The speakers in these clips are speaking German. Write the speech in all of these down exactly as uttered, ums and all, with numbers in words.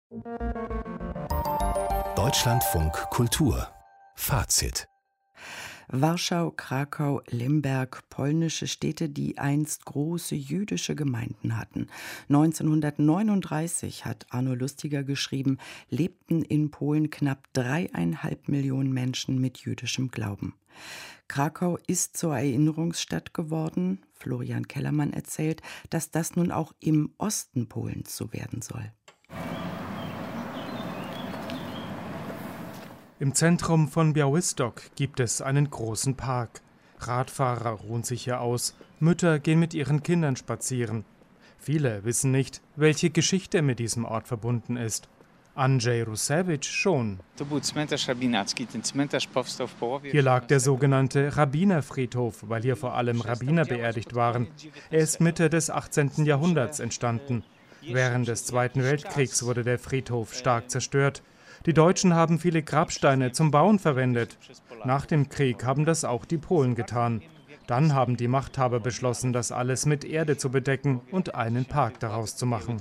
Deutschlandfunk Kultur Fazit. Warschau, Krakau, Lemberg, polnische Städte, die einst große jüdische Gemeinden hatten. neunzehnhundertneununddreißig, hat Arno Lustiger geschrieben, lebten in Polen knapp dreieinhalb Millionen Menschen mit jüdischem Glauben. Krakau ist zur Erinnerungsstadt geworden. Florian Kellermann erzählt, dass das nun auch im Osten Polens so werden soll. Im Zentrum von Białystok gibt es einen großen Park. Radfahrer ruhen sich hier aus, Mütter gehen mit ihren Kindern spazieren. Viele wissen nicht, welche Geschichte mit diesem Ort verbunden ist. Andrzej Rusewicz schon. Hier lag der sogenannte Rabbinerfriedhof, weil hier vor allem Rabbiner beerdigt waren. Er ist Mitte des achtzehnten Jahrhunderts entstanden. Während des Zweiten Weltkriegs wurde der Friedhof stark zerstört. Die Deutschen haben viele Grabsteine zum Bauen verwendet. Nach dem Krieg haben das auch die Polen getan. Dann haben die Machthaber beschlossen, das alles mit Erde zu bedecken und einen Park daraus zu machen.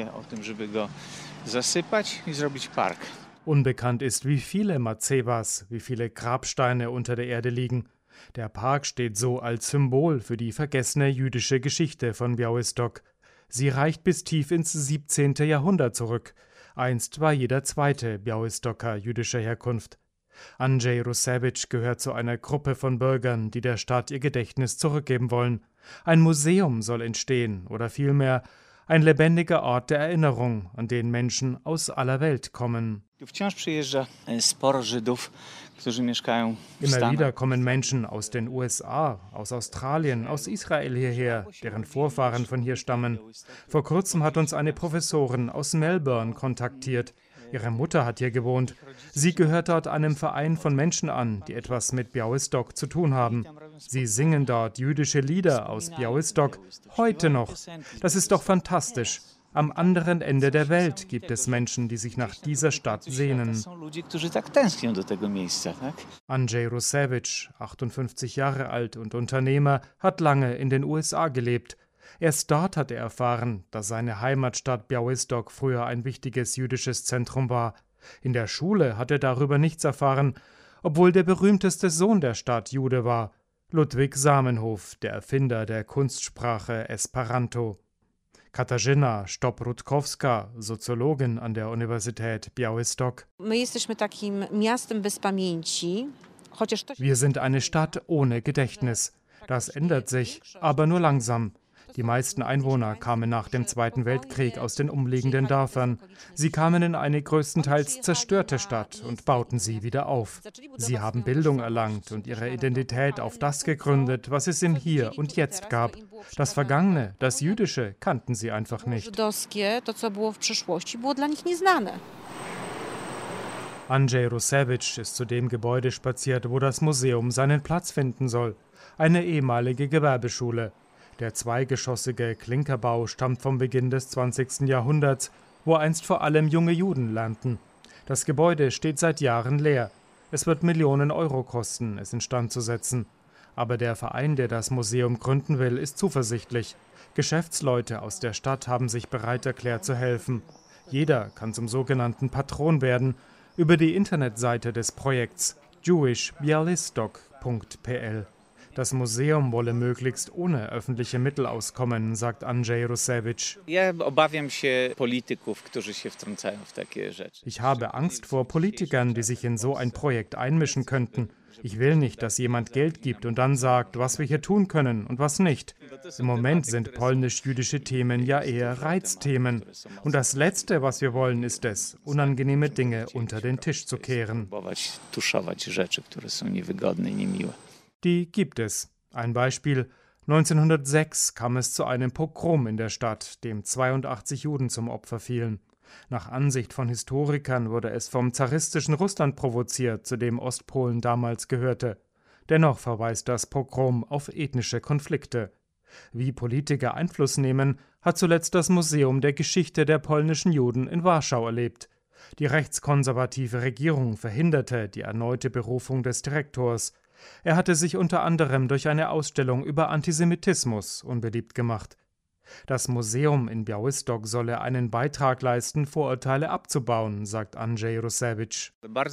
Unbekannt ist, wie viele Mazewas, wie viele Grabsteine unter der Erde liegen. Der Park steht so als Symbol für die vergessene jüdische Geschichte von Białystok. Sie reicht bis tief ins siebzehnte Jahrhundert zurück. Einst war jeder zweite Białystoker jüdischer Herkunft. Andrzej Rusewicz gehört zu einer Gruppe von Bürgern, die der Stadt ihr Gedächtnis zurückgeben wollen. Ein Museum soll entstehen, oder vielmehr ein lebendiger Ort der Erinnerung, an den Menschen aus aller Welt kommen. Immer wieder kommen Menschen aus den U S A, aus Australien, aus Israel hierher, deren Vorfahren von hier stammen. Vor kurzem hat uns eine Professorin aus Melbourne kontaktiert. Ihre Mutter hat hier gewohnt. Sie gehört dort einem Verein von Menschen an, die etwas mit Białystok zu tun haben. Sie singen dort jüdische Lieder aus Białystok, heute noch. Das ist doch fantastisch. Am anderen Ende der Welt gibt es Menschen, die sich nach dieser Stadt sehnen. Andrzej Rusewicz, achtundfünfzig Jahre alt und Unternehmer, hat lange in den U S A gelebt. Erst dort hat er erfahren, dass seine Heimatstadt Białystok früher ein wichtiges jüdisches Zentrum war. In der Schule hat er darüber nichts erfahren, obwohl der berühmteste Sohn der Stadt Jude war, Ludwik Zamenhof, der Erfinder der Kunstsprache Esperanto. Katarzyna Stopp-Rutkowska, Soziologin an der Universität Białystok. Wir sind eine Stadt ohne Gedächtnis. Das ändert sich, aber nur langsam. Die meisten Einwohner kamen nach dem Zweiten Weltkrieg aus den umliegenden Dörfern. Sie kamen in eine größtenteils zerstörte Stadt und bauten sie wieder auf. Sie haben Bildung erlangt und ihre Identität auf das gegründet, was es im Hier und Jetzt gab. Das Vergangene, das Jüdische, kannten sie einfach nicht. Andrzej Rusewicz ist zu dem Gebäude spaziert, wo das Museum seinen Platz finden soll. Eine ehemalige Gewerbeschule. Der zweigeschossige Klinkerbau stammt vom Beginn des zwanzigsten Jahrhunderts, wo einst vor allem junge Juden lernten. Das Gebäude steht seit Jahren leer. Es wird Millionen Euro kosten, es instand zu setzen. Aber der Verein, der das Museum gründen will, ist zuversichtlich. Geschäftsleute aus der Stadt haben sich bereit erklärt zu helfen. Jeder kann zum sogenannten Patron werden über die Internetseite des Projekts jewish białystok punkt p l. Das Museum wolle möglichst ohne öffentliche Mittel auskommen, sagt Andrzej Rusewicz. Ich habe Angst vor Politikern, die sich in so ein Projekt einmischen könnten. Ich will nicht, dass jemand Geld gibt und dann sagt, was wir hier tun können und was nicht. Im Moment sind polnisch-jüdische Themen ja eher Reizthemen. Und das Letzte, was wir wollen, ist es, unangenehme Dinge unter den Tisch zu kehren. Die gibt es. Ein Beispiel: neunzehnhundertsechs kam es zu einem Pogrom in der Stadt, dem zweiundachtzig Juden zum Opfer fielen. Nach Ansicht von Historikern wurde es vom zaristischen Russland provoziert, zu dem Ostpolen damals gehörte. Dennoch verweist das Pogrom auf ethnische Konflikte. Wie Politiker Einfluss nehmen, hat zuletzt das Museum der Geschichte der polnischen Juden in Warschau erlebt. Die rechtskonservative Regierung verhinderte die erneute Berufung des Direktors. Er hatte sich unter anderem durch eine Ausstellung über Antisemitismus unbeliebt gemacht. Das Museum in Białystok solle einen Beitrag leisten, Vorurteile abzubauen, sagt Andrzej Rusewicz.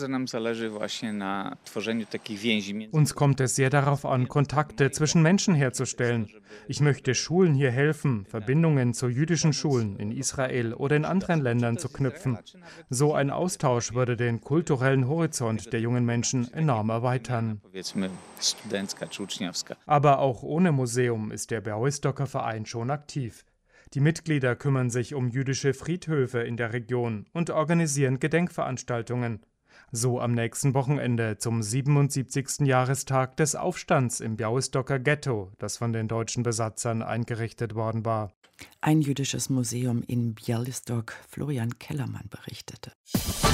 Uns kommt es sehr darauf an, Kontakte zwischen Menschen herzustellen. Ich möchte Schulen hier helfen, Verbindungen zu jüdischen Schulen in Israel oder in anderen Ländern zu knüpfen. So ein Austausch würde den kulturellen Horizont der jungen Menschen enorm erweitern. Aber auch ohne Museum ist der Białystoker Verein schon aktiv. Die Mitglieder kümmern sich um jüdische Friedhöfe in der Region und organisieren Gedenkveranstaltungen. So am nächsten Wochenende zum siebenundsiebzigsten Jahrestag des Aufstands im Białystoker Ghetto, das von den deutschen Besatzern eingerichtet worden war. Ein jüdisches Museum in Białystok, Florian Kellermann berichtete.